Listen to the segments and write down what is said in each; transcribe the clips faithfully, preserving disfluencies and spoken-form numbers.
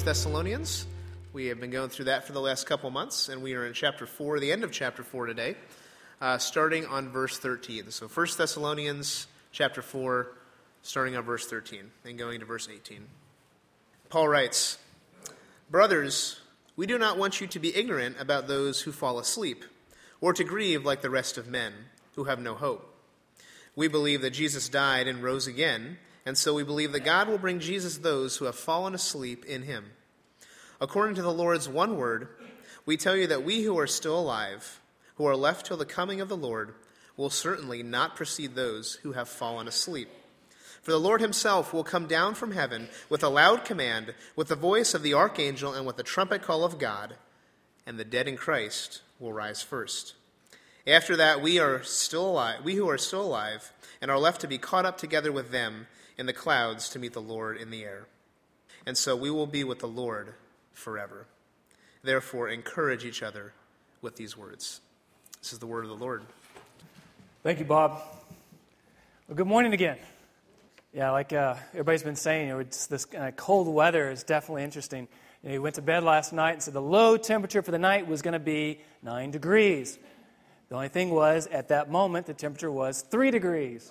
Thessalonians. We have been going through that for the last couple months, and we are in chapter four, the end of chapter four today, uh, starting on verse thirteen. So First Thessalonians chapter four, starting on verse thirteen, and going to verse eighteen. Paul writes, "Brothers, we do not want you to be ignorant about those who fall asleep, or to grieve like the rest of men, who have no hope. We believe that Jesus died and rose again, and so we believe that God will bring Jesus those who have fallen asleep in him. According to the Lord's one word, we tell you that we who are still alive, who are left till the coming of the Lord, will certainly not precede those who have fallen asleep. For the Lord himself will come down from heaven with a loud command, with the voice of the archangel, and with the trumpet call of God, and the dead in Christ will rise first. After that, we are still alive, we who are still alive, and are left to be caught up together with them in the clouds to meet the Lord in the air. And so we will be with the Lord forever. Therefore, encourage each other with these words." This is the word of the Lord. Thank you, Bob. Well, good morning again. Yeah, like uh, everybody's been saying, you know, it's this uh, cold weather is definitely interesting. You know, we went to bed last night and said the low temperature for the night was going to be nine degrees. The only thing was, at that moment, the temperature was three degrees.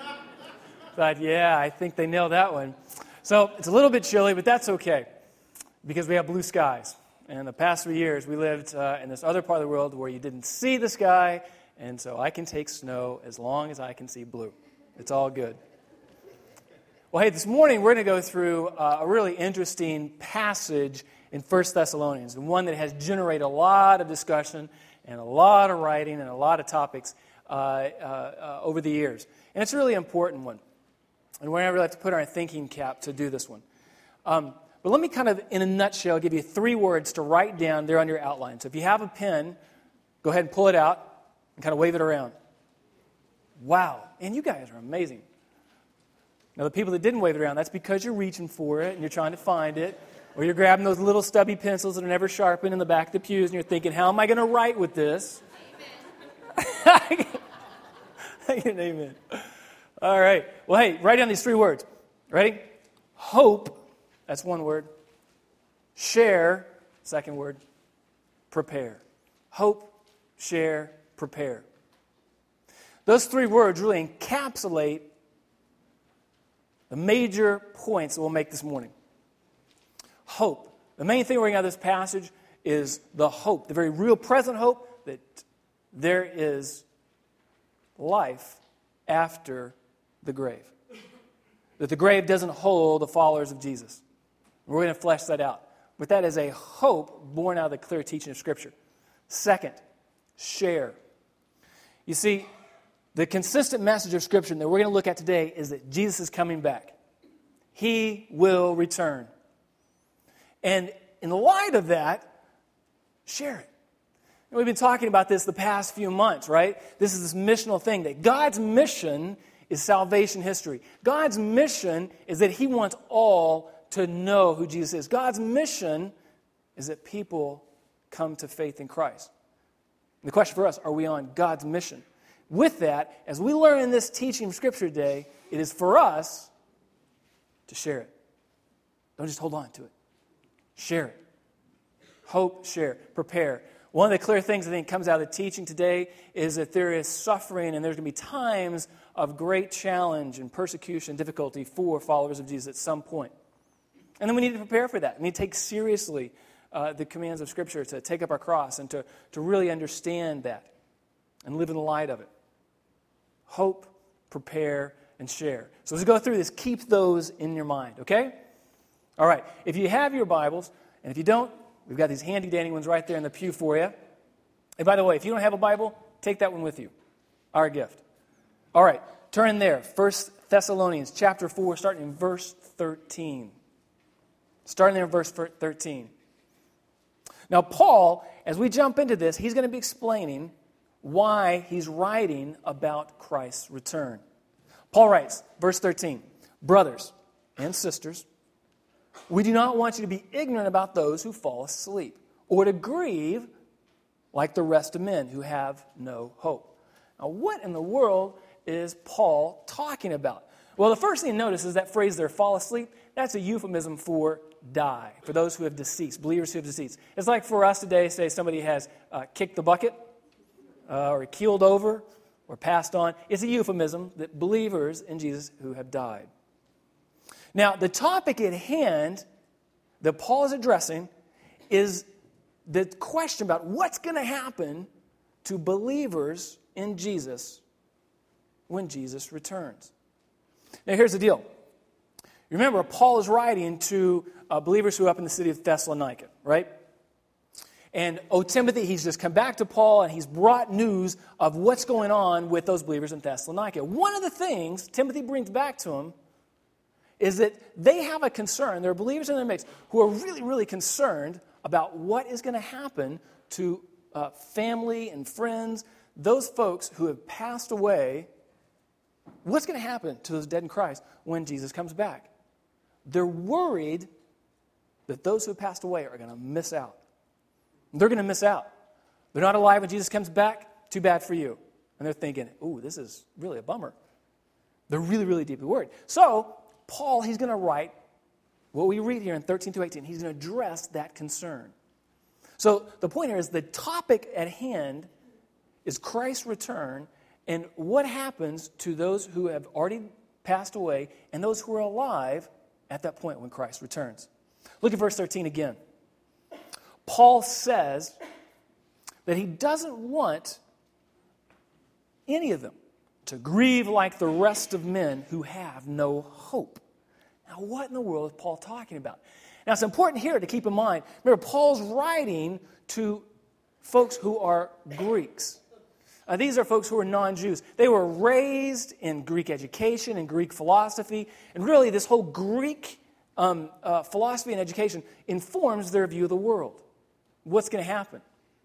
But yeah, I think they nailed that one. So it's a little bit chilly, but that's okay, because we have blue skies. And the past three years, we lived uh, in this other part of the world where you didn't see the sky, and so I can take snow as long as I can see blue. It's all good. Well, hey, this morning we're going to go through uh, a really interesting passage in First Thessalonians, and one that has generated a lot of discussion and a lot of writing and a lot of topics uh, uh, uh, over the years. And it's a really important one. And we're going to really have to put our thinking cap to do this one. Um, but let me kind of, in a nutshell, give you three words to write down there on your outline. So if you have a pen, go ahead and pull it out and kind of wave it around. Wow. And you guys are amazing. Now, the people that didn't wave it around, that's because you're reaching for it and you're trying to find it. Or you're grabbing those little stubby pencils that are never sharpened in the back of the pews and you're thinking, how am I going to write with this? Amen. Amen. All right. Well, hey, write down these three words. Ready? Hope, that's one word. Share, second word. Prepare. Hope, share, prepare. Those three words really encapsulate the major points that we'll make this morning. Hope. The main thing we're going to have this passage is the hope, the very real present hope that there is life after the grave. That the grave doesn't hold the followers of Jesus. We're going to flesh that out. But that is a hope born out of the clear teaching of Scripture. Second, share. You see, the consistent message of Scripture that we're going to look at today is that Jesus is coming back. He will return. And in the light of that, share it. And we've been talking about this the past few months, right? This is this missional thing, that God's mission is salvation history. God's mission is that He wants all to know who Jesus is. God's mission is that people come to faith in Christ. And the question for us, are we on God's mission? With that, as we learn in this teaching of Scripture today, it is for us to share it. Don't just hold on to it. Share it. Hope, share, prepare. One of the clear things I think comes out of the teaching today is that there is suffering and there's going to be times of great challenge and persecution and difficulty for followers of Jesus at some point. And then we need to prepare for that. We need to take seriously uh, the commands of Scripture to take up our cross and to, to really understand that and live in the light of it. Hope, prepare, and share. So as we go through this, keep those in your mind, okay? All right. If you have your Bibles, and if you don't, we've got these handy-dandy ones right there in the pew for you. And by the way, if you don't have a Bible, take that one with you. Our gift. All right. Turn there. First Thessalonians chapter four, starting in verse thirteen. Starting there in verse thirteen. Now, Paul, as we jump into this, he's going to be explaining why he's writing about Christ's return. Paul writes, verse thirteen, "Brothers and sisters, we do not want you to be ignorant about those who fall asleep, or to grieve like the rest of men who have no hope." Now, what in the world is Paul talking about? Well, the first thing to notice is that phrase there, fall asleep, that's a euphemism for die, for those who have deceased, believers who have deceased. It's like for us today, say somebody has uh, kicked the bucket, uh, or keeled over, or passed on. It's a euphemism that believers in Jesus who have died. Now, the topic at hand that Paul is addressing is the question about what's going to happen to believers in Jesus when Jesus returns. Now, here's the deal. Remember, Paul is writing to uh, believers who are up in the city of Thessalonica, right? And, oh, Timothy, he's just come back to Paul, and he's brought news of what's going on with those believers in Thessalonica. One of the things Timothy brings back to him is that they have a concern. There are believers in their midst who are really, really concerned about what is going to happen to uh, family and friends, those folks who have passed away. What's going to happen to those dead in Christ when Jesus comes back? They're worried that those who have passed away are going to miss out. They're going to miss out. They're not alive when Jesus comes back. Too bad for you. And they're thinking, ooh, this is really a bummer. They're really, really deeply worried. So, Paul, he's going to write what we read here in thirteen to eighteen. He's going to address that concern. So, the point here is the topic at hand is Christ's return and what happens to those who have already passed away and those who are alive at that point when Christ returns. Look at verse thirteen again. Paul says that he doesn't want any of them to grieve like the rest of men who have no hope. Now, what in the world is Paul talking about? Now, it's important here to keep in mind, remember, Paul's writing to folks who are Greeks. Uh, these are folks who are non-Jews. They were raised in Greek education and Greek philosophy, and really this whole Greek um, uh, philosophy and education informs their view of the world. What's going to happen?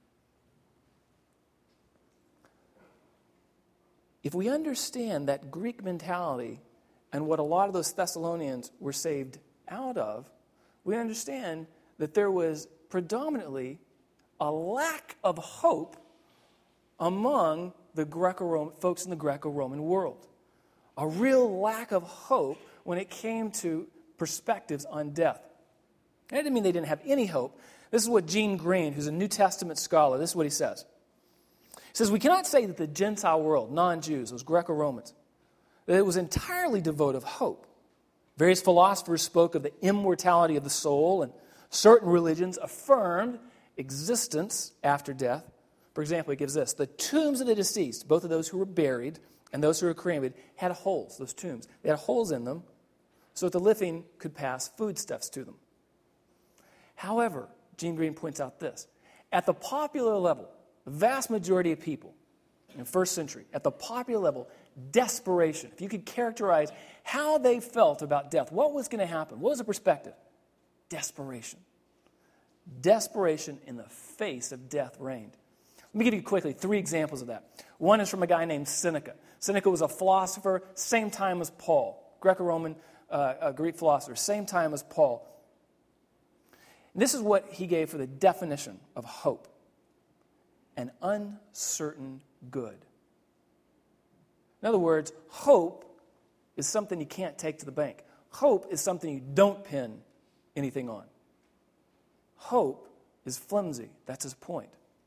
If we understand that Greek mentality and what a lot of those Thessalonians were saved out of, we understand that there was predominantly a lack of hope among the Greco-Roman folks in the Greco-Roman world. A real lack of hope when it came to perspectives on death. And that didn't mean they didn't have any hope. This is what Gene Green, who's a New Testament scholar, this is what he says. He says, we cannot say that the Gentile world, non-Jews, those Greco-Romans, that it was entirely devoid of hope. Various philosophers spoke of the immortality of the soul, and certain religions affirmed existence after death. For example, he gives this. The tombs of the deceased, both of those who were buried and those who were cremated, had holes, those tombs. They had holes in them so that the living could pass foodstuffs to them. However, Gene Green points out this. At the popular level, the vast majority of people in the first century, at the popular level, desperation, if you could characterize how they felt about death, what was going to happen? What was the perspective? Desperation. Desperation in the face of death reigned. Let me give you quickly three examples of that. One is from a guy named Seneca. Seneca was a philosopher, same time as Paul, Greco-Roman uh, a Greek philosopher, same time as Paul. And this is what he gave for the definition of hope. An uncertain good. In other words, hope is something you can't take to the bank. Hope is something you don't pin anything on. Hope is flimsy. That's his point.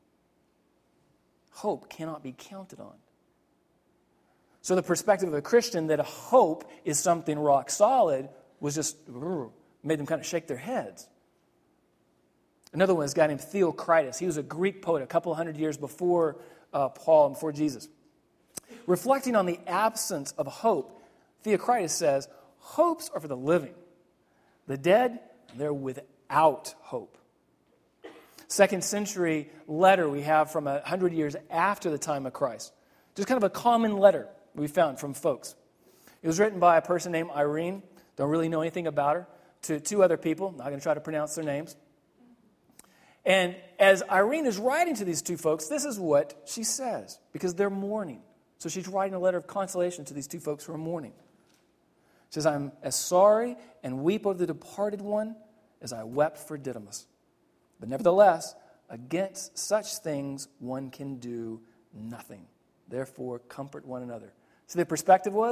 Hope cannot be counted on. So the perspective of a Christian that a hope is something rock solid was just, made them kind of shake their heads. Another one is a guy named Theocritus. He was a Greek poet a couple hundred years before uh, Paul and before Jesus. Reflecting on the absence of hope, Theocritus says, hopes are for the living. The dead, they're without hope. Second century letter we have from a hundred years after the time of Christ. Just kind of a common letter we found from folks. It was written by a person named Irene. Don't really know anything about her. To two other people. Not going to try to pronounce their names. And as Irene is writing to these two folks, this is what she says. Because they're mourning. So she's writing a letter of consolation to these two folks who are mourning. She says, I'm as sorry and weep over the departed one as I wept for Didymus. But nevertheless, against such things one can do nothing. Therefore, comfort one another. So the perspective was,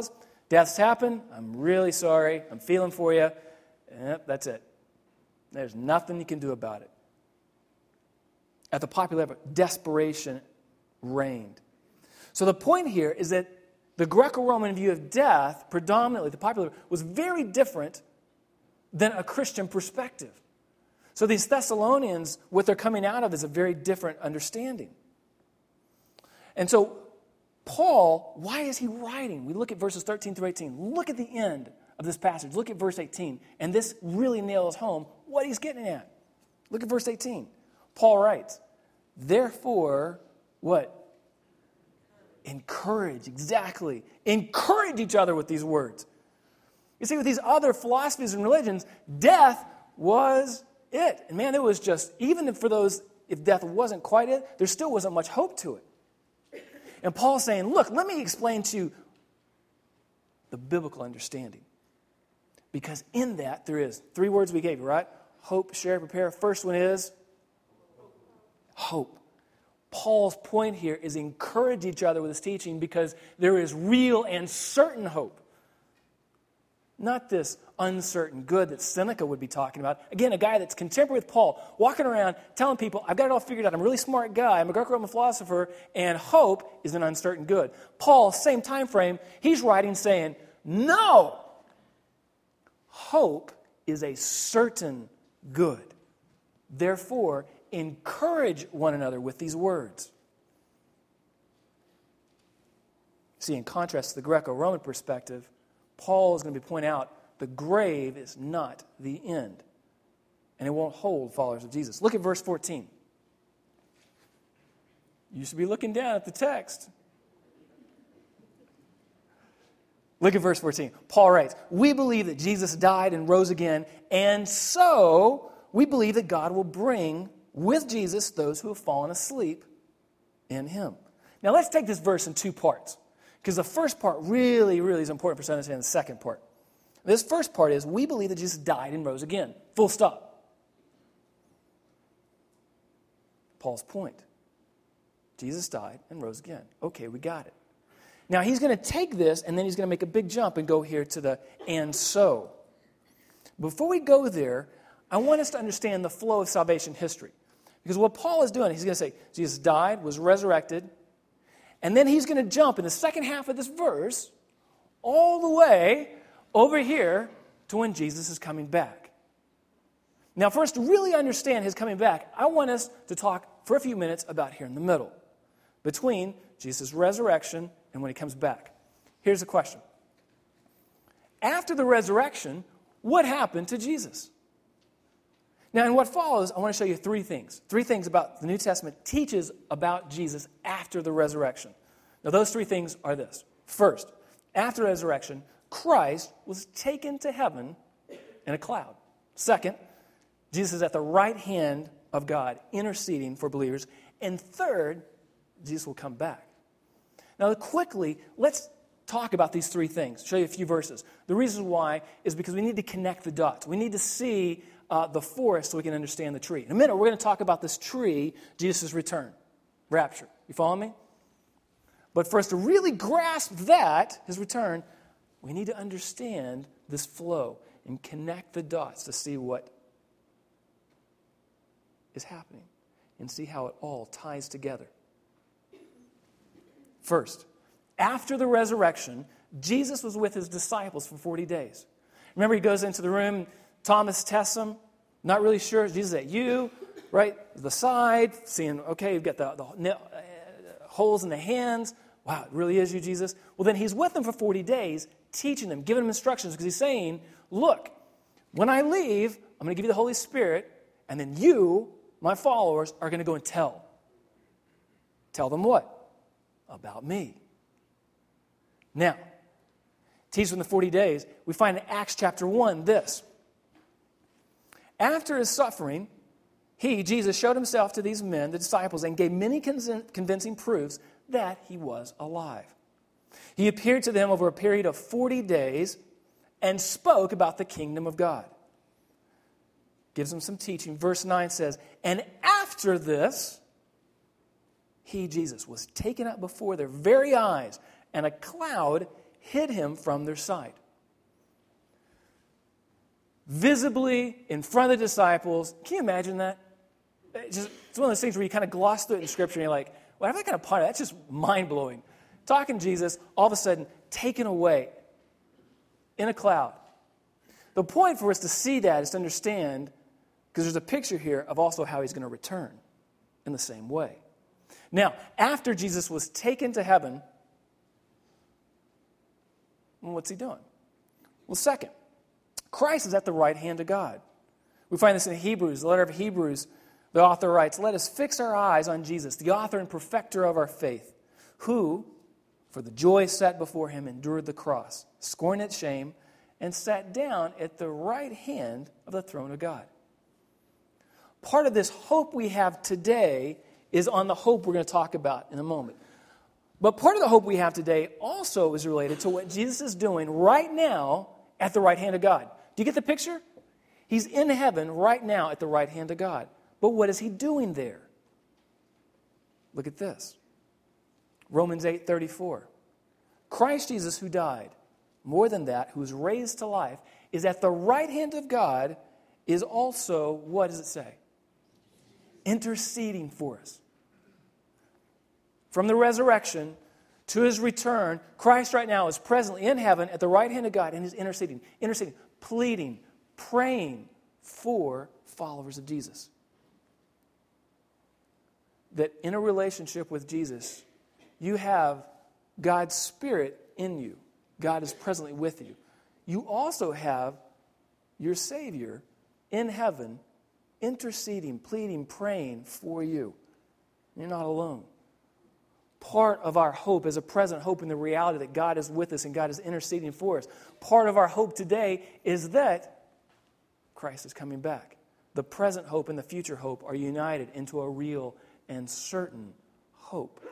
Death's happened. I'm really sorry. I'm feeling for you. Yep, that's it. There's nothing you can do about it. At the popular level, desperation reigned. So the point here is that the Greco-Roman view of death, predominantly the popular, was very different than a Christian perspective. So these Thessalonians, what they're coming out of is a very different understanding. And so Paul, why is he writing? We look at verses thirteen through eighteen. Look at the end of this passage. Look at verse eighteen. And this really nails home what he's getting at. Look at verse eighteen. Paul writes, therefore, what? Encourage, exactly. Encourage each other with these words. You see, with these other philosophies and religions, death was it. And man, it was just, even for those, if death wasn't quite it, there still wasn't much hope to it. And Paul's saying, look, let me explain to you the biblical understanding. Because in that, there is three words we gave you, right? Hope, share, prepare. First one is hope. Paul's point here is encourage each other with his teaching because there is real and certain hope. Not this uncertain good that Seneca would be talking about. Again, a guy that's contemporary with Paul, walking around telling people, I've got it all figured out. I'm a really smart guy. I'm a Greco-Roman philosopher, and hope is an uncertain good. Paul, same time frame, he's writing saying, no! Hope is a certain good. Therefore, encourage one another with these words. See, in contrast to the Greco-Roman perspective, Paul is going to be pointing out the grave is not the end. And it won't hold followers of Jesus. Look at verse fourteen. You should be looking down at the text. Look at verse fourteen. Paul writes, we believe that Jesus died and rose again, and so we believe that God will bring with Jesus those who have fallen asleep in him. Now let's take this verse in two parts. Because the first part really, really is important for us to understand the second part. This first part is, we believe that Jesus died and rose again. Full stop. Paul's point. Jesus died and rose again. Okay, we got it. Now he's going to take this and then he's going to make a big jump and go here to the and so. Before we go there, I want us to understand the flow of salvation history. Because what Paul is doing, he's going to say, Jesus died, was resurrected, and then he's going to jump in the second half of this verse all the way over here to when Jesus is coming back. Now, for us to really understand his coming back, I want us to talk for a few minutes about here in the middle, between Jesus' resurrection and when he comes back. Here's the question. After the resurrection, what happened to Jesus? Now, in what follows, I want to show you three things. Three things about the New Testament teaches about Jesus after the resurrection. Now, those three things are this. First, after the resurrection, Christ was taken to heaven in a cloud. Second, Jesus is at the right hand of God, interceding for believers. And third, Jesus will come back. Now, quickly, let's talk about these three things. Show you a few verses. The reason why is because we need to connect the dots. We need to see Uh, the forest so we can understand the tree. In a minute, we're going to talk about this tree, Jesus' return, rapture. You follow me? But for us to really grasp that, his return, we need to understand this flow and connect the dots to see what is happening and see how it all ties together. First, after the resurrection, Jesus was with his disciples for forty days. Remember, he goes into the room, Thomas tests him, not really sure. Jesus, is that you? Right? The side, seeing, okay, you've got the, the uh, holes in the hands. Wow, it really is you, Jesus? Well, then he's with them for forty days, teaching them, giving them instructions, because he's saying, look, when I leave, I'm going to give you the Holy Spirit, and then you, my followers, are going to go and tell. Tell them what? About me. Now, teach them the forty days. We find in Acts chapter one this. After his suffering, he, Jesus, showed himself to these men, the disciples, and gave many convincing proofs that he was alive. He appeared to them over a period of forty days and spoke about the kingdom of God. Gives them some teaching. Verse nine says, and after this, he, Jesus, was taken up before their very eyes, and a cloud hid him from their sight. Visibly in front of the disciples. Can you imagine that? It's, just, it's one of those things where you kind of gloss through it in Scripture and you're like, well, I'm not going to ponder. That's just mind-blowing. Talking to Jesus, all of a sudden, taken away in a cloud. The point for us to see that is to understand, because there's a picture here of also how he's going to return in the same way. Now, after Jesus was taken to heaven, what's he doing? Well, second, Christ is at the right hand of God. We find this in Hebrews, the letter of Hebrews. The author writes, "Let us fix our eyes on Jesus, the author and perfecter of our faith, who, for the joy set before him, endured the cross, scorned its shame, and sat down at the right hand of the throne of God." Part of this hope we have today is on the hope we're going to talk about in a moment. But part of the hope we have today also is related to what Jesus is doing right now at the right hand of God. Do you get the picture? He's in heaven right now at the right hand of God. But what is he doing there? Look at this. Romans eight thirty-four. Christ Jesus, who died, more than that, who was raised to life, is at the right hand of God, is also, what does it say? Interceding for us. From the resurrection to his return, Christ right now is presently in heaven at the right hand of God and is interceding, interceding, pleading, praying for followers of Jesus. That in a relationship with Jesus, you have God's Spirit in you. God is presently with you. You also have your Savior in heaven interceding, pleading, praying for you. You're not alone. Part of our hope is a present hope in the reality that God is with us and God is interceding for us. Part of our hope today is that Christ is coming back. The present hope and the future hope are united into a real and certain hope.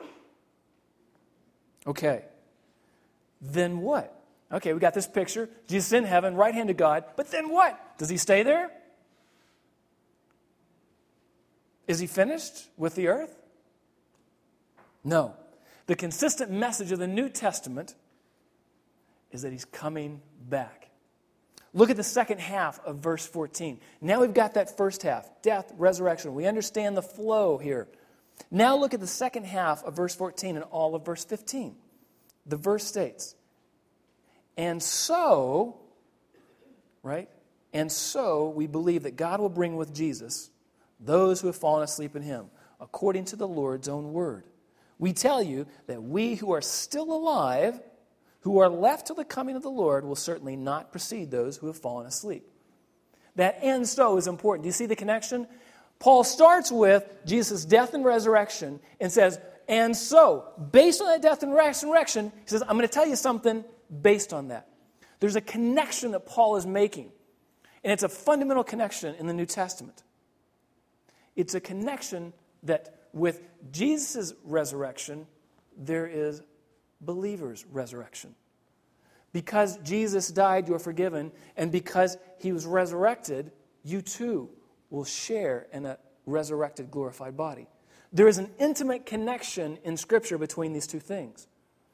Okay. Then what? Okay, we got this picture. Jesus in heaven, right hand of God. But then what? Does he stay there? Is he finished with the earth? No. The consistent message of the New Testament is that he's coming back. Look at the second half of verse fourteen. Now we've got that first half, death, resurrection. We understand the flow here. Now look at the second half of verse fourteen and all of verse fifteen. The verse states, and so, right? And so we believe that God will bring with Jesus those who have fallen asleep in him, according to the Lord's own word. We tell you that we who are still alive, who are left till the coming of the Lord, will certainly not precede those who have fallen asleep. That and so is important. Do you see the connection? Paul starts with Jesus' death and resurrection and says, and so, based on that death and resurrection, he says, I'm going to tell you something based on that. There's a connection that Paul is making, and it's a fundamental connection in the New Testament. It's a connection that with Jesus' resurrection, there is believers' resurrection. Because Jesus died, you are forgiven, and because he was resurrected, you too will share in a resurrected, glorified body. There is an intimate connection in Scripture between these two things.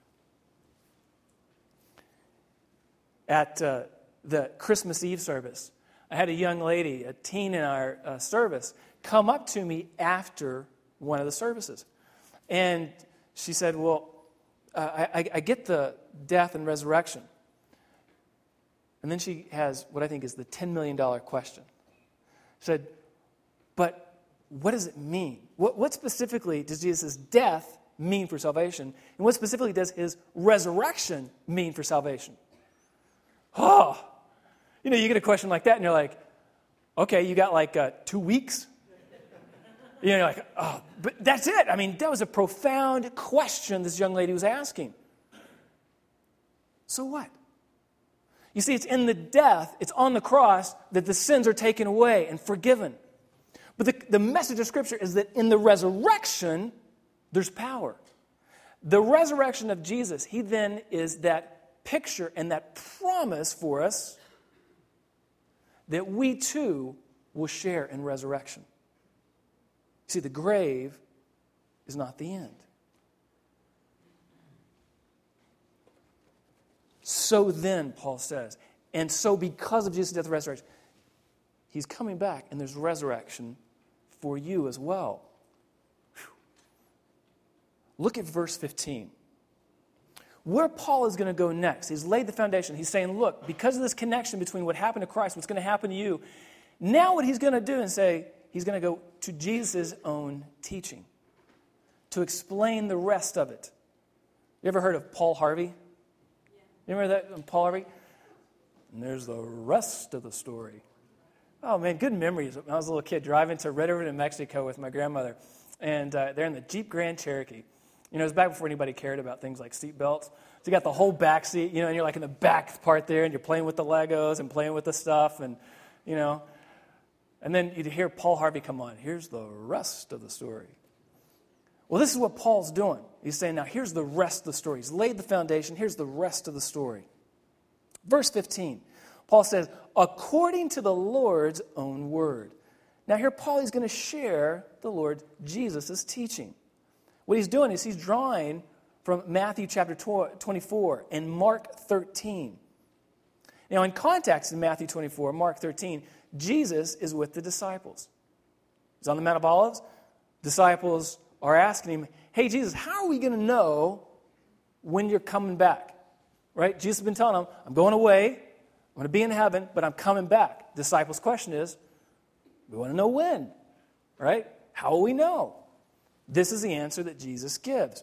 At uh, the Christmas Eve service, I had a young lady, a teen in our uh, service, come up to me after one of the services. And she said, well, uh, I, I get the death and resurrection. And then she has what I think is the ten million dollars question. She said, but what does it mean? What, what specifically does Jesus' death mean for salvation? And what specifically does his resurrection mean for salvation? Oh, you know, you get a question like that and you're like, okay, you got like uh, two weeks? You know, you're like, oh, but that's it. I mean, that was a profound question this young lady was asking. So what? You see, it's in the death, it's on the cross that the sins are taken away and forgiven. But the, the message of Scripture is that in the resurrection, there's power. The resurrection of Jesus, he then is that picture and that promise for us that we too will share in resurrection. See, the grave is not the end. So then, Paul says, and so because of Jesus' death and resurrection, he's coming back, and there's resurrection for you as well. Whew. Look at verse fifteen. Where Paul is going to go next, he's laid the foundation. He's saying, look, because of this connection between what happened to Christ, what's going to happen to you, now what he's going to do and say, he's going to go to Jesus' own teaching to explain the rest of it. You ever heard of Paul Harvey? You remember that, Paul Harvey? And there's the rest of the story. Oh, man, good memories. When I was a little kid driving to Red River, New Mexico with my grandmother, and uh, they're in the Jeep Grand Cherokee. You know, it was back before anybody cared about things like seat belts. So you got the whole back seat, you know, and you're like in the back part there, and you're playing with the Legos and playing with the stuff, and, you know. And then you'd hear Paul Harvey come on. Here's the rest of the story. Well, this is what Paul's doing. He's saying, now, here's the rest of the story. He's laid the foundation. Here's the rest of the story. Verse fifteen, Paul says, according to the Lord's own word. Now, here Paul is going to share the Lord Jesus' teaching. What he's doing is he's drawing from Matthew chapter twenty-four and Mark thirteen. Now, in context in Matthew twenty-four, Mark thirteen, Jesus is with the disciples. He's on the Mount of Olives. Disciples are asking him, hey, Jesus, how are we going to know when you're coming back? Right? Jesus has been telling them, I'm going away, I'm going to be in heaven, but I'm coming back. Disciples' question is, we want to know when. Right? How will we know? This is the answer that Jesus gives.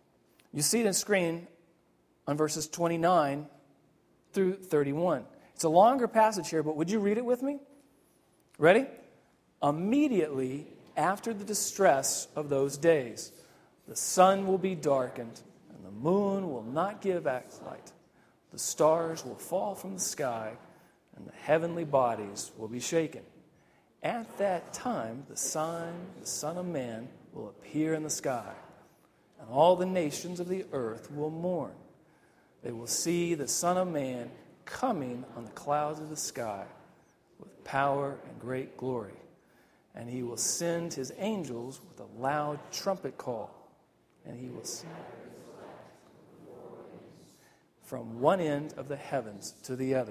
You see it on screen on verses twenty-nine through thirty-one. It's a longer passage here, but would you read it with me? Ready? Immediately after the distress of those days, the sun will be darkened, and the moon will not give its light. The stars will fall from the sky, and the heavenly bodies will be shaken. At that time, the sign, the Son of Man, will appear in the sky, and all the nations of the earth will mourn. They will see the Son of Man coming on the clouds of the sky with power and great glory. And he will send his angels with a loud trumpet call, and he will send from one end of the heavens to the other.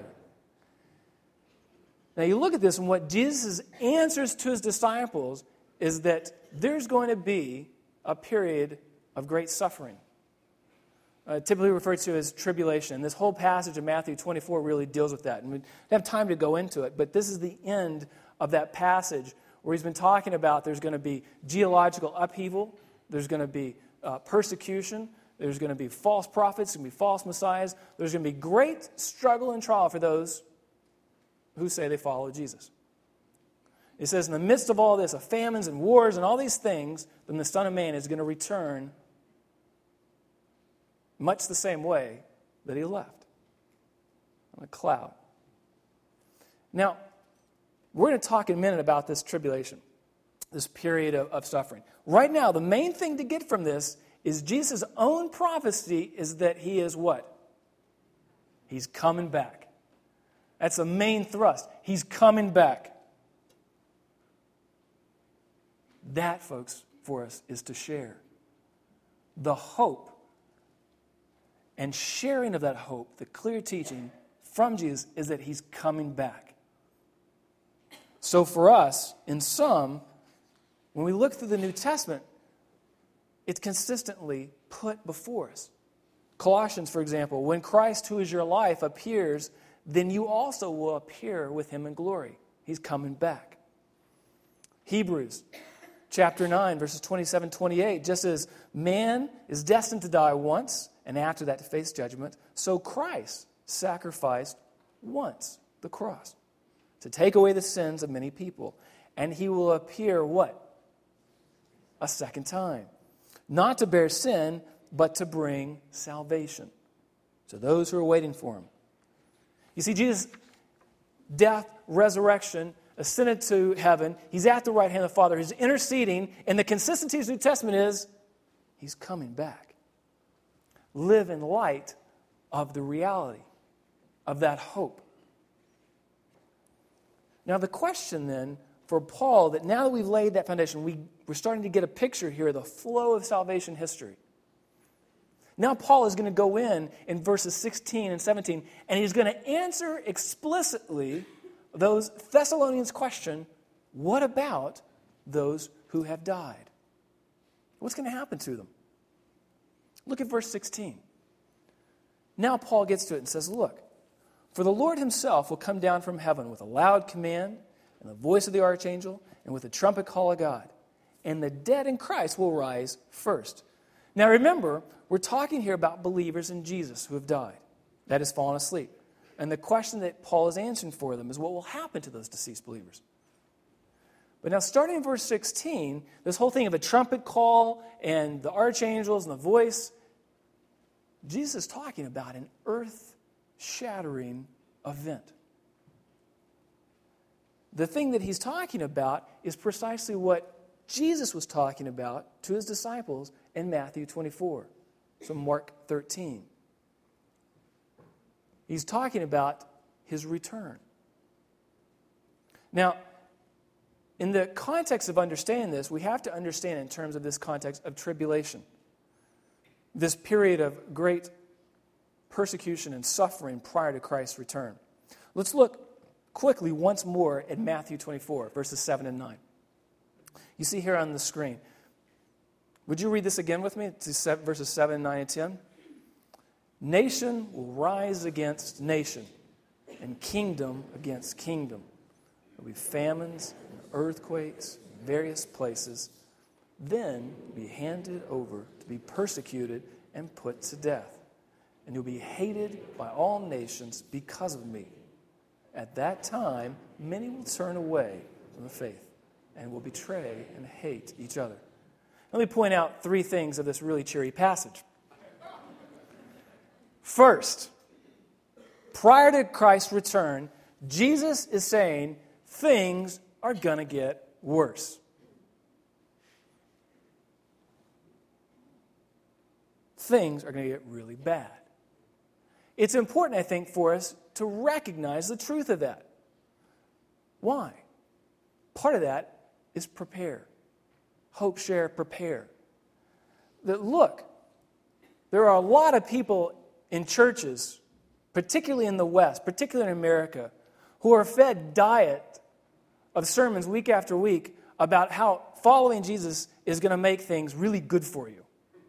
Now you look at this, and what Jesus' answers to his disciples is that there's going to be a period of great suffering, uh, typically referred to as tribulation. And this whole passage of Matthew twenty-four really deals with that. And we don't have time to go into it, but this is the end of that passage where he's been talking about there's going to be geological upheaval, there's going to be uh, persecution, there's going to be false prophets, there's going to be false messiahs, there's going to be great struggle and trial for those who say they follow Jesus. It says, in the midst of all this, of famines and wars and all these things, then the Son of Man is going to return much the same way that he left, on a cloud. Now, we're going to talk in a minute about this tribulation, this period of, of suffering. Right now, the main thing to get from this is Jesus' own prophecy is that he is what? He's coming back. That's the main thrust. He's coming back. That, folks, for us is to share the hope and sharing of that hope, the clear teaching from Jesus is that he's coming back. So for us, in some, when we look through the New Testament, it's consistently put before us. Colossians, for example, when Christ, who is your life, appears, then you also will appear with him in glory. He's coming back. Hebrews chapter nine, verses twenty-seven, twenty-eight, just as man is destined to die once, and after that to face judgment, so Christ sacrificed once, the cross, to take away the sins of many people. And he will appear what? A second time. Not to bear sin, but to bring salvation to those who are waiting for him. You see, Jesus' death, resurrection, ascended to heaven. He's at the right hand of the Father. He's interceding. And the consistency of the New Testament is he's coming back. Live in light of the reality of that hope. Now the question then for Paul, that now that we've laid that foundation, we, we're starting to get a picture here of the flow of salvation history. Now Paul is going to go in in verses sixteen and seventeen, and he's going to answer explicitly those Thessalonians' question, what about those who have died? What's going to happen to them? Look at verse sixteen. Now Paul gets to it and says, look, for the Lord himself will come down from heaven with a loud command and the voice of the archangel and with the trumpet call of God. And the dead in Christ will rise first. Now remember, we're talking here about believers in Jesus who have died, that has fallen asleep. And the question that Paul is answering for them is what will happen to those deceased believers? But now starting in verse sixteen, this whole thing of a trumpet call and the archangels and the voice, Jesus is talking about an earth-shattering event. The thing that he's talking about is precisely what Jesus was talking about to his disciples in Matthew twenty-four, so Mark thirteen. He's talking about his return. Now, in the context of understanding this, we have to understand in terms of this context of tribulation, this period of great persecution and suffering prior to Christ's return. Let's look quickly once more at Matthew twenty-four, verses seven and nine. You see here on the screen. Would you read this again with me? It's verses seven, nine, and ten. Nation will rise against nation, and kingdom against kingdom. There will be famines and earthquakes in various places. Then be handed over to be persecuted and put to death. And you'll be hated by all nations because of me. At that time, many will turn away from the faith and will betray and hate each other. Let me point out three things of this really cheery passage. First, prior to Christ's return, Jesus is saying things are going to get worse. Things are going to get really bad. It's important, I think, for us to recognize the truth of that. Why? Part of that is prepare. Hope, share, prepare. That look, there are a lot of people in churches, particularly in the West, particularly in America, who are fed diet of sermons week after week about how following Jesus is going to make things really good for you.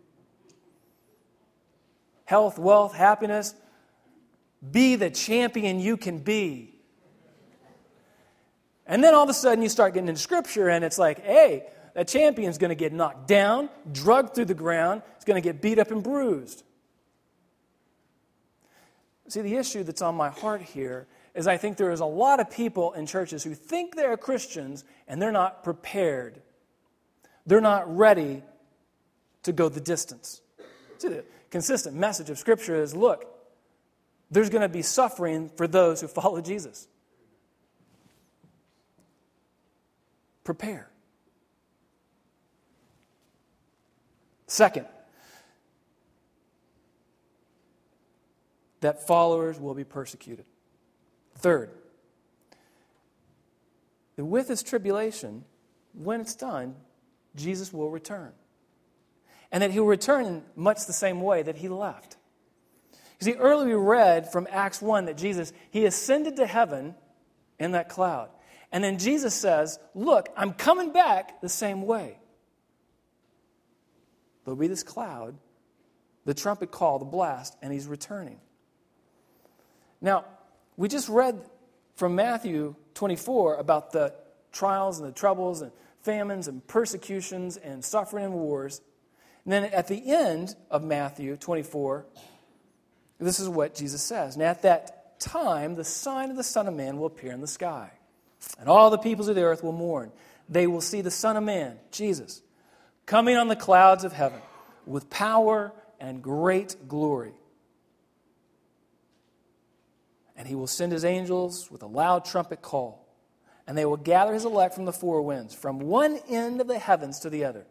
Health, wealth, happiness. Be the champion you can be. And then all of a sudden you start getting into Scripture and it's like, hey, that champion's going to get knocked down, drugged through the ground, it's going to get beat up and bruised. See, the issue that's on my heart here is I think there is a lot of people in churches who think they're Christians and they're not prepared. They're not ready to go the distance. See, the consistent message of Scripture is, look, there's going to be suffering for those who follow Jesus. Prepare. Second, that followers will be persecuted. Third, that with this tribulation, when it's done, Jesus will return. And that he'll return in much the same way that he left. You see, earlier we read from Acts one that Jesus, he ascended to heaven in that cloud. And then Jesus says, look, I'm coming back the same way. There'll be this cloud, the trumpet call, the blast, and he's returning. Now, we just read from Matthew twenty-four about the trials and the troubles and famines and persecutions and suffering and wars. And then at the end of Matthew twenty-four, this is what Jesus says. And at that time, the sign of the Son of Man will appear in the sky. And all the peoples of the earth will mourn. They will see the Son of Man, Jesus, coming on the clouds of heaven with power and great glory. And he will send his angels with a loud trumpet call. And they will gather his elect from the four winds, from one end of the heavens to the other.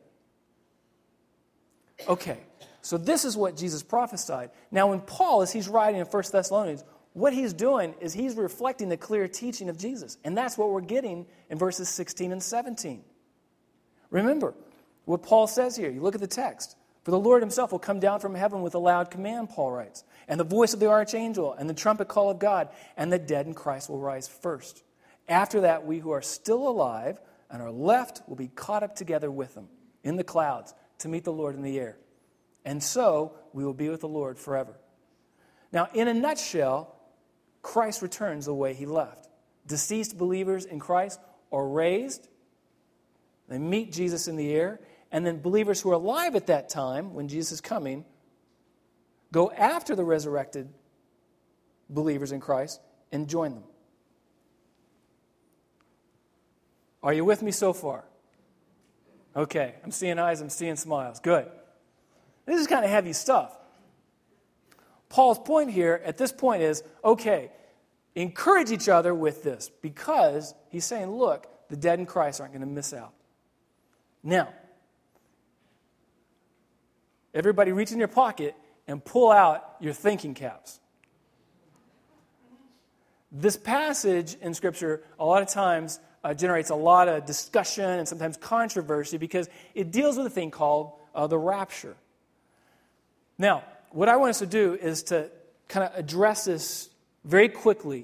Okay, so this is what Jesus prophesied. Now when Paul, as he's writing in First Thessalonians, what he's doing is he's reflecting the clear teaching of Jesus. And that's what we're getting in verses sixteen and seventeen. Remember what Paul says here. You look at the text. For the Lord himself will come down from heaven with a loud command, Paul writes, and the voice of the archangel, and the trumpet call of God, and the dead in Christ will rise first. After that, we who are still alive and are left will be caught up together with them in the clouds to meet the Lord in the air. And so we will be with the Lord forever. Now, in a nutshell, Christ returns the way he left. Deceased believers in Christ are raised. They meet Jesus in the air. And then believers who are alive at that time, when Jesus is coming, go after the resurrected believers in Christ and join them. Are you with me so far? Okay, I'm seeing eyes, I'm seeing smiles. Good. This is kind of heavy stuff. Paul's point here at this point is, okay, encourage each other with this, because he's saying, look, the dead in Christ aren't going to miss out. Now, everybody reach in your pocket and pull out your thinking caps. This passage in Scripture a lot of times uh, generates a lot of discussion and sometimes controversy because it deals with a thing called uh, the rapture. Now, what I want us to do is to kind of address this very quickly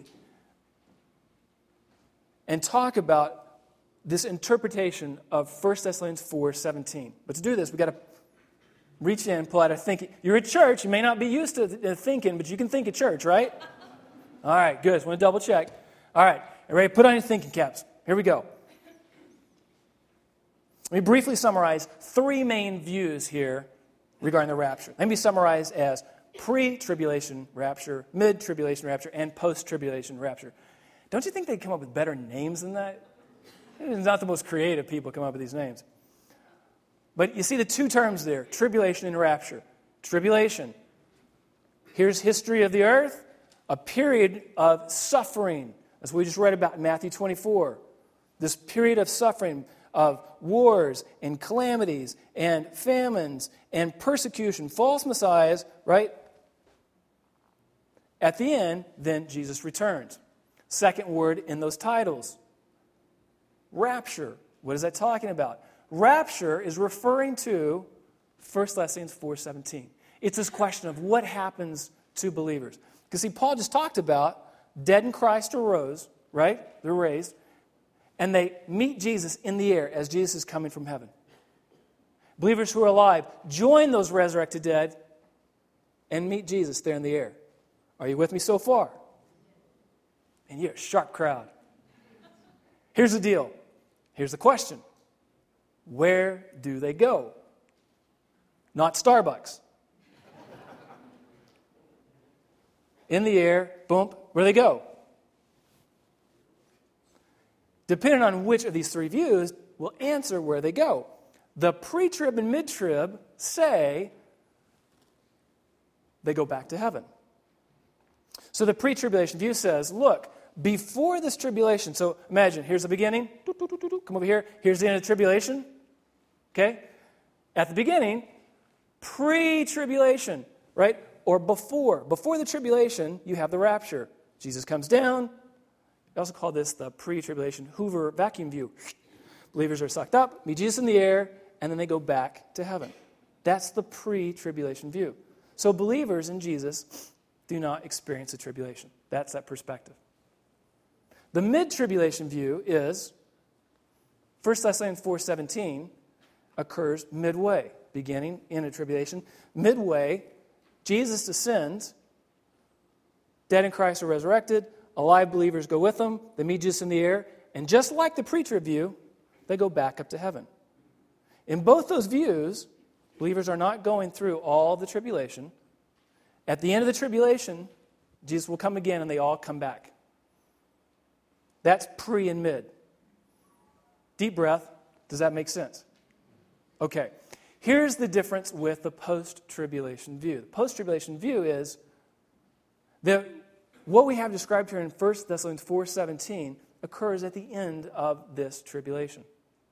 and talk about this interpretation of First Thessalonians four seventeen. But to do this, we've got to reach in, pull out a thinking. You're at church. You may not be used to thinking, but you can think at church, right? All right, good. Just want to double check. All right, ready? Put on your thinking caps. Here we go. Let me briefly summarize three main views here regarding the rapture. Let me summarize as pre-tribulation rapture, mid-tribulation rapture, and post-tribulation rapture. Don't you think they'd come up with better names than that? It's not the most creative people come up with these names. But you see the two terms there, tribulation and rapture. Tribulation. Here's history of the earth, a period of suffering. That's what we just read about in Matthew twenty-four. This period of suffering, of wars and calamities and famines and persecution, false messiahs, right? At the end, then Jesus returns. Second word in those titles, rapture. What is that talking about? Rapture is referring to First Thessalonians four seventeen. It's this question of what happens to believers. Because see, Paul just talked about dead in Christ arose, right? They're raised. And they meet Jesus in the air as Jesus is coming from heaven. Believers who are alive join those resurrected dead and meet Jesus there in the air. Are you with me so far? And you're a sharp crowd. Here's the deal. Here's the question. Where do they go? Not Starbucks. In the air, boom, where do they go? Depending on which of these three views will answer where they go. The pre-trib and mid-trib say they go back to heaven. So the pre-tribulation view says, look, before this tribulation, so imagine, here's the beginning, come over here, here's the end of the tribulation, okay? At the beginning, pre-tribulation, right? Or before, before the tribulation, you have the rapture. Jesus comes down. We also call this the pre-tribulation Hoover vacuum view. Believers are sucked up, meet Jesus in the air, and then they go back to heaven. That's the pre-tribulation view. So believers in Jesus do not experience the tribulation. That's that perspective. The mid-tribulation view is First Thessalonians four seventeen occurs midway, beginning in a tribulation. Midway, Jesus descends, dead in Christ are resurrected, alive believers go with them, they meet Jesus in the air, and just like the pre-trib view, they go back up to heaven. In both those views, believers are not going through all the tribulation. At the end of the tribulation, Jesus will come again and they all come back. That's pre and mid. Deep breath. Does that make sense? Okay. Here's the difference with the post-tribulation view. The post-tribulation view is that what we have described here in First Thessalonians four seventeen occurs at the end of this tribulation.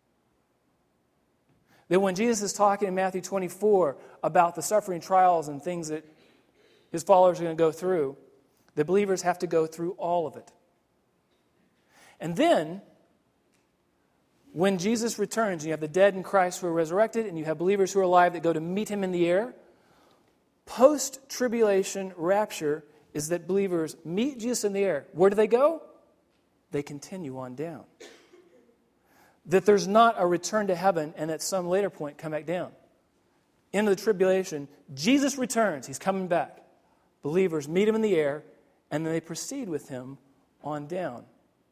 That when Jesus is talking in Matthew twenty-four about the suffering, trials, and things that his followers are going to go through, the believers have to go through all of it. And then, when Jesus returns, and you have the dead in Christ who are resurrected, and you have believers who are alive that go to meet him in the air, post-tribulation rapture is that believers meet Jesus in the air. Where do they go? They continue on down. That there's not a return to heaven and at some later point come back down. Into the tribulation, Jesus returns. He's coming back. Believers meet him in the air, and then they proceed with him on down.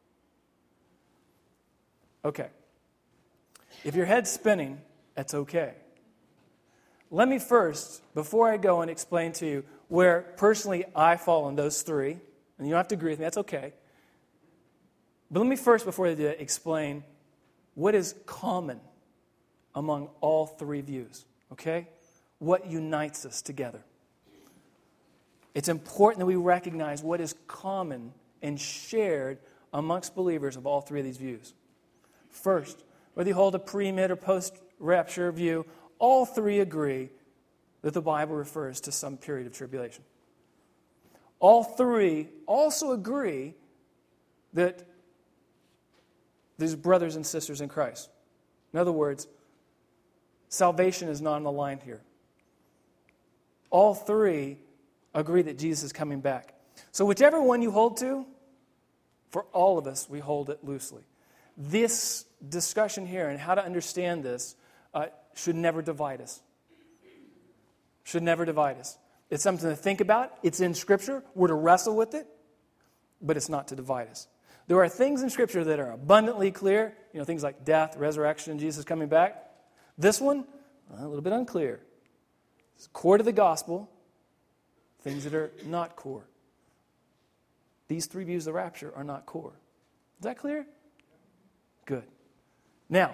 Okay. If your head's spinning, that's okay. Let me first, before I go and explain to you where personally I fall on those three, and you don't have to agree with me, that's okay. But let me first, before I do that, explain what is common among all three views, okay? What unites us together. It's important that we recognize what is common and shared amongst believers of all three of these views. First, whether you hold a pre-mid or post-rapture view, all three agree that the Bible refers to some period of tribulation. All three also agree that these brothers and sisters in Christ. In other words, salvation is not on the line here. All three agree that Jesus is coming back. So whichever one you hold to, for all of us, we hold it loosely. This discussion here and how to understand this uh, should never divide us. Should never divide us. It's something to think about. It's in Scripture. We're to wrestle with it, but it's not to divide us. There are things in Scripture that are abundantly clear, you know, things like death, resurrection, Jesus coming back. This one, a little bit unclear. It's core to the gospel, things that are not core. These three views of the rapture are not core. Is that clear? Good. Now,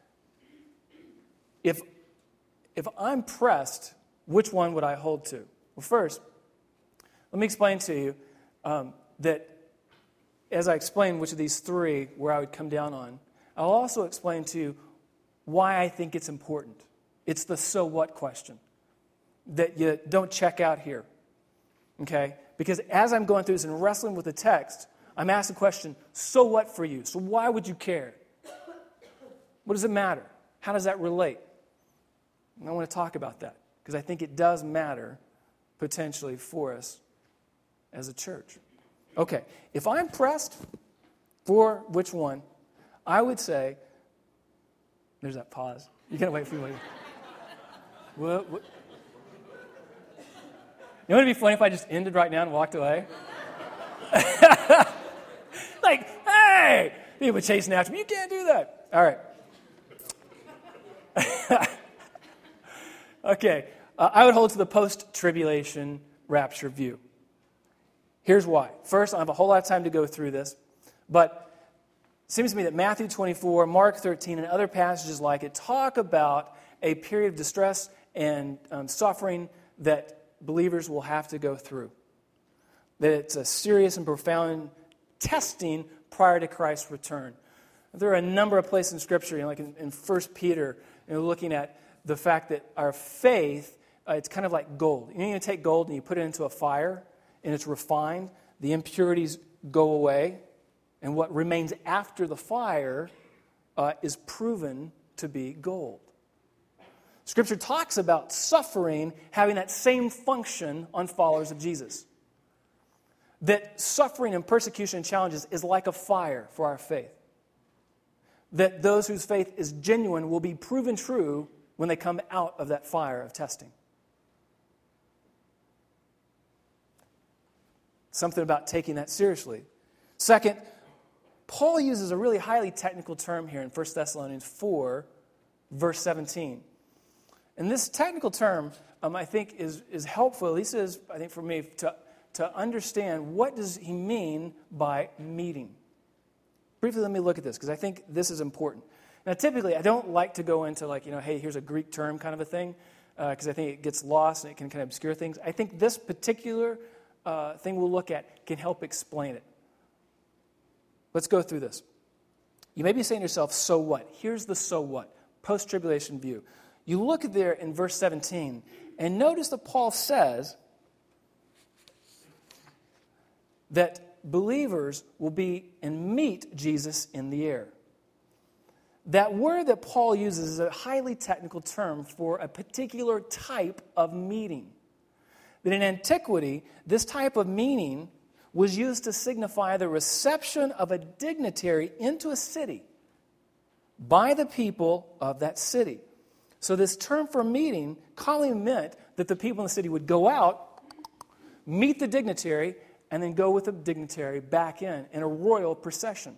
if, if I'm pressed, which one would I hold to? Well, first, let me explain to you um, that as I explain which of these three where I would come down on, I'll also explain to you why I think it's important. It's the so what question that you don't check out here. Okay? Because as I'm going through this and wrestling with the text, I'm asked the question, so what for you? So why would you care? What does it matter? How does that relate? And I want to talk about that because I think it does matter potentially for us as a church. Okay, if I'm pressed for which one, I would say, there's that pause. You gotta wait for me. What, what? You know what would be funny if I just ended right now and walked away? Like, hey! People chasing after me. You can't do that. All right. Okay. Uh, I would hold to the post-tribulation rapture view. Here's why. First, I have a whole lot of time to go through this, but it seems to me that Matthew twenty-four, Mark thirteen, and other passages like it talk about a period of distress and um, suffering that believers will have to go through. That it's a serious and profound testing prior to Christ's return. There are a number of places in Scripture, you know, like in, in First Peter, you know, looking at the fact that our faith, uh, it's kind of like gold. You know, you take gold and you put it into a fire, and it's refined, the impurities go away, and what remains after the fire uh, is proven to be gold. Scripture talks about suffering having that same function on followers of Jesus. That suffering and persecution and challenges is like a fire for our faith. That those whose faith is genuine will be proven true when they come out of that fire of testing. Something about taking that seriously. Second, Paul uses a really highly technical term here in First Thessalonians four, verse seventeen. And this technical term, um, I think, is, is helpful, at least is, I think, for me, to, to understand what does he mean by meeting. Briefly, let me look at this, because I think this is important. Now, typically, I don't like to go into, like, you know, hey, here's a Greek term kind of a thing, because uh, I think it gets lost and it can kind of obscure things. I think this particular uh, thing we'll look at can help explain it. Let's go through this. You may be saying to yourself, so what? Here's the so what, post-tribulation view. You look there in verse seventeen, and notice that Paul says that believers will be and meet Jesus in the air. That word that Paul uses is a highly technical term for a particular type of meeting. That in antiquity, this type of meeting was used to signify the reception of a dignitary into a city by the people of that city. So this term for meeting commonly meant that the people in the city would go out, meet the dignitary, and then go with the dignitary back in, in a royal procession.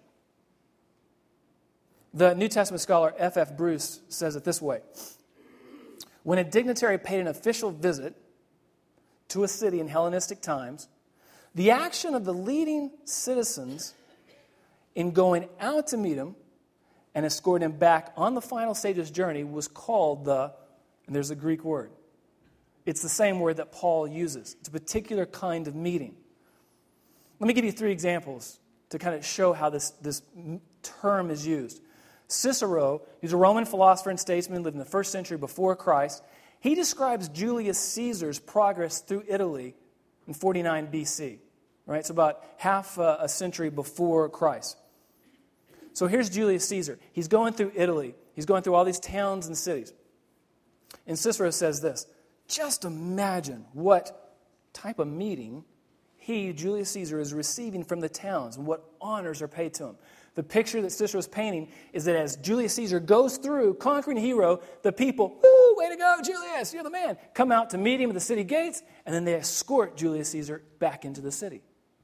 The New Testament scholar F F Bruce says it this way. When a dignitary paid an official visit to a city in Hellenistic times, the action of the leading citizens in going out to meet him and escorting him back on the final stage of his journey was called the, and there's a Greek word. It's the same word that Paul uses. It's a particular kind of meeting. Let me give you three examples to kind of show how this, this term is used. Cicero, who's a Roman philosopher and statesman, lived in the first century before Christ. He describes Julius Caesar's progress through Italy in forty-nine B C. Right? So about half a, a century before Christ. So here's Julius Caesar. He's going through Italy. He's going through all these towns and cities. And Cicero says this, just imagine what type of meeting he, Julius Caesar, is receiving from the towns and what honors are paid to him. The picture that Cicero is painting is that as Julius Caesar goes through, conquering hero, the people, woo, way to go, Julius, you're the man, come out to meet him at the city gates, and then they escort Julius Caesar back into the city.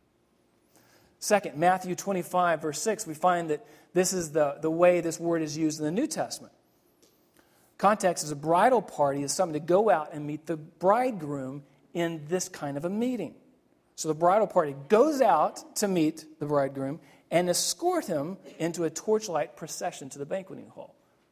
Second, Matthew twenty-five, verse six, we find that this is the, the way this word is used in the New Testament. Context is a bridal party is something to go out and meet the bridegroom in this kind of a meeting. So the bridal party goes out to meet the bridegroom and escort him into a torchlight procession to the banqueting hall.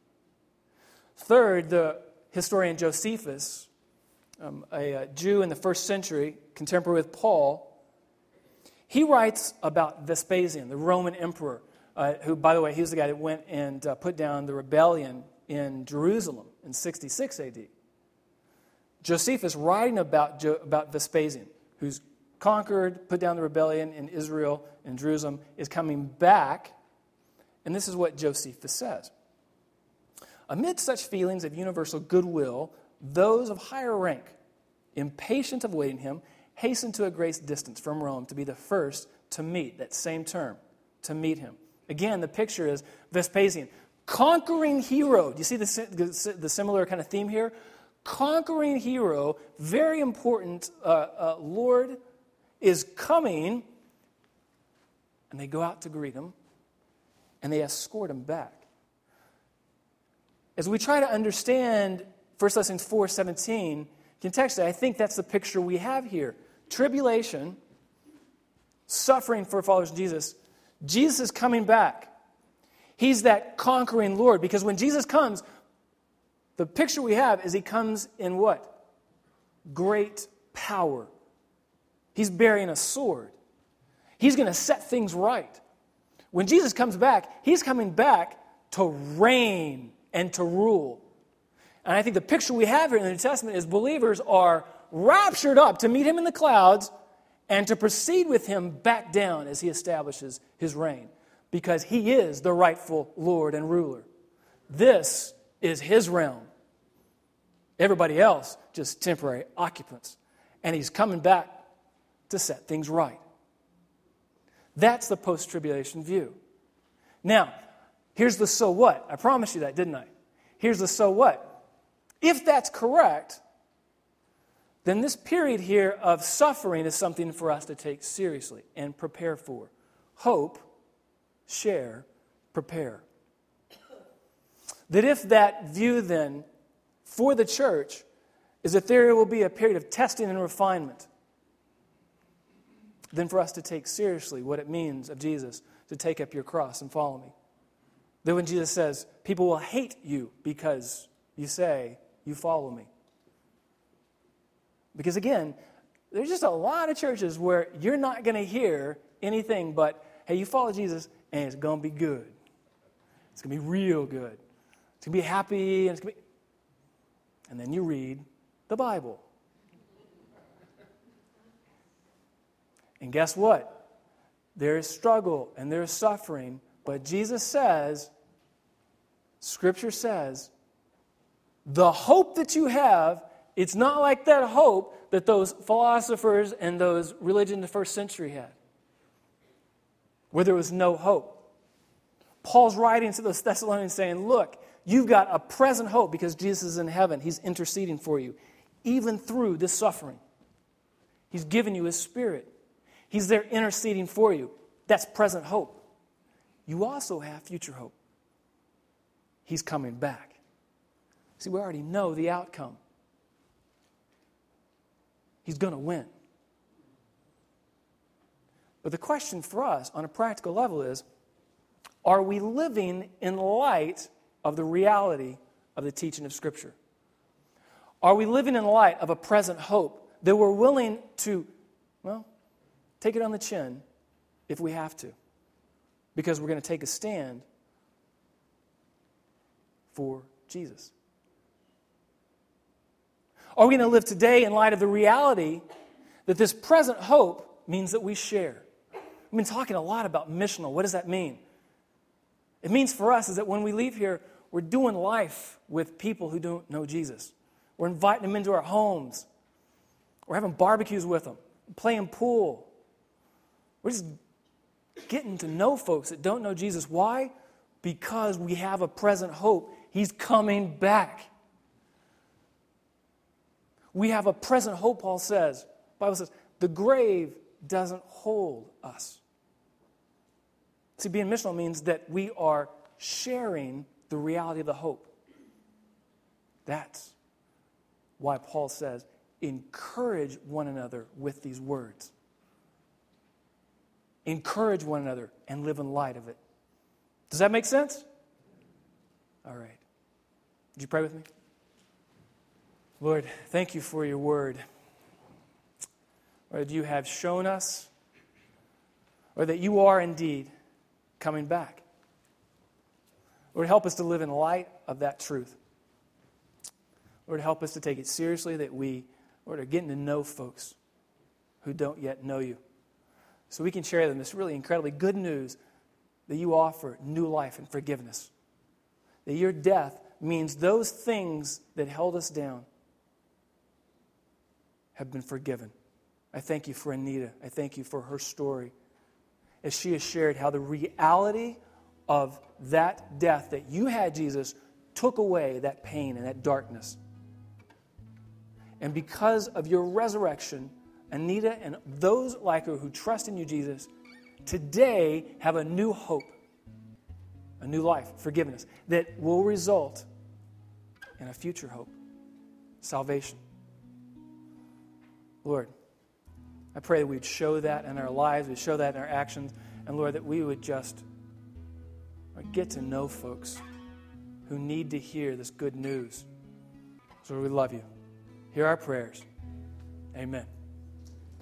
Third, the historian Josephus, um, a, a Jew in the first century, contemporary with Paul, he writes about Vespasian, the Roman emperor, uh, who, by the way, he was the guy that went and uh, put down the rebellion in Jerusalem in sixty-six A D. Josephus, writing about, jo- about Vespasian, who's conquered, put down the rebellion in Israel and Jerusalem, is coming back. And this is what Josephus says. Amid such feelings of universal goodwill, those of higher rank, impatient of awaiting him, hasten to a great distance from Rome to be the first to meet, that same term, to meet him. Again, the picture is Vespasian, conquering hero. Do you see the, the similar kind of theme here? Conquering hero, very important, uh, uh, Lord is coming, and they go out to greet him, and they escort him back. As we try to understand First Thessalonians four seventeen, contextually, I think that's the picture we have here. Tribulation, suffering for followers of Jesus. Jesus is coming back. He's that conquering Lord, because when Jesus comes, the picture we have is he comes in what? Great power. He's bearing a sword. He's going to set things right. When Jesus comes back, he's coming back to reign and to rule. And I think the picture we have here in the New Testament is believers are raptured up to meet him in the clouds and to proceed with him back down as he establishes his reign, because he is the rightful Lord and ruler. This is his realm. Everybody else, just temporary occupants. And he's coming back to set things right. That's the post-tribulation view. Now, here's the so what. I promised you that, didn't I? Here's the so what. If that's correct, then this period here of suffering is something for us to take seriously and prepare for. Hope, share, prepare. That if that view then for the church is that there will be a period of testing and refinement, then for us to take seriously what it means of Jesus to take up your cross and follow me. That when Jesus says, people will hate you because you say you follow me. Because again, there's just a lot of churches where you're not going to hear anything but, hey, you follow Jesus and it's going to be good. It's going to be real good. It's going to be happy. And, it's going to be... and then you read the Bible. And guess what? There is struggle and there is suffering, but Jesus says, Scripture says the hope that you have, it's not like that hope that those philosophers and those religions in the first century had, where there was no hope. Paul's writing to those Thessalonians saying, look, you've got a present hope because Jesus is in heaven. He's interceding for you, even through this suffering. He's given you His Spirit. He's there interceding for you. That's present hope. You also have future hope. He's coming back. See, we already know the outcome. He's going to win. But the question for us on a practical level is, are we living in light of the reality of the teaching of Scripture? Are we living in light of a present hope that we're willing to, well, take it on the chin if we have to, because we're going to take a stand for Jesus? Are we going to live today in light of the reality that this present hope means that we share? We've been talking a lot about missional. What does that mean? It means for us is that when we leave here, we're doing life with people who don't know Jesus. We're inviting them into our homes. We're having barbecues with them, playing pool. We're just getting to know folks that don't know Jesus. Why? Because we have a present hope. He's coming back. We have a present hope, Paul says. The Bible says, the grave doesn't hold us. See, being missional means that we are sharing the reality of the hope. That's why Paul says, encourage one another with these words. Encourage one another and live in light of it. Does that make sense? All right. Would you pray with me? Lord, thank you for your word. Lord, you have shown us, or that you are indeed coming back. Lord, help us to live in light of that truth. Lord, help us to take it seriously that we, Lord, are getting to know folks who don't yet know you, so we can share them this really incredibly good news that you offer new life and forgiveness. That your death means those things that held us down have been forgiven. I thank you for Anita. I thank you for her story, as she has shared how the reality of that death that you had, Jesus, took away that pain and that darkness. And because of your resurrection, Anita and those like her who trust in you, Jesus, today have a new hope, a new life, forgiveness, that will result in a future hope, salvation. Lord, I pray that we'd show that in our lives, we'd show that in our actions, and Lord, that we would just get to know folks who need to hear this good news. So we love you. Hear our prayers. Amen.